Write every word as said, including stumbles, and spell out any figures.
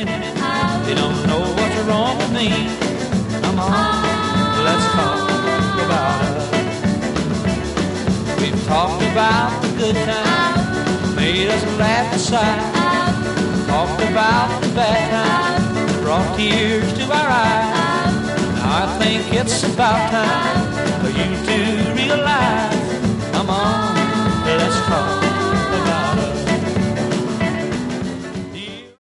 minute. They don't know what's wrong with me. Come on, let's talk about us. We've talked about the good times, made us laugh and sigh. Talked about the bad times, brought tears to our eyes. Now I think it's about time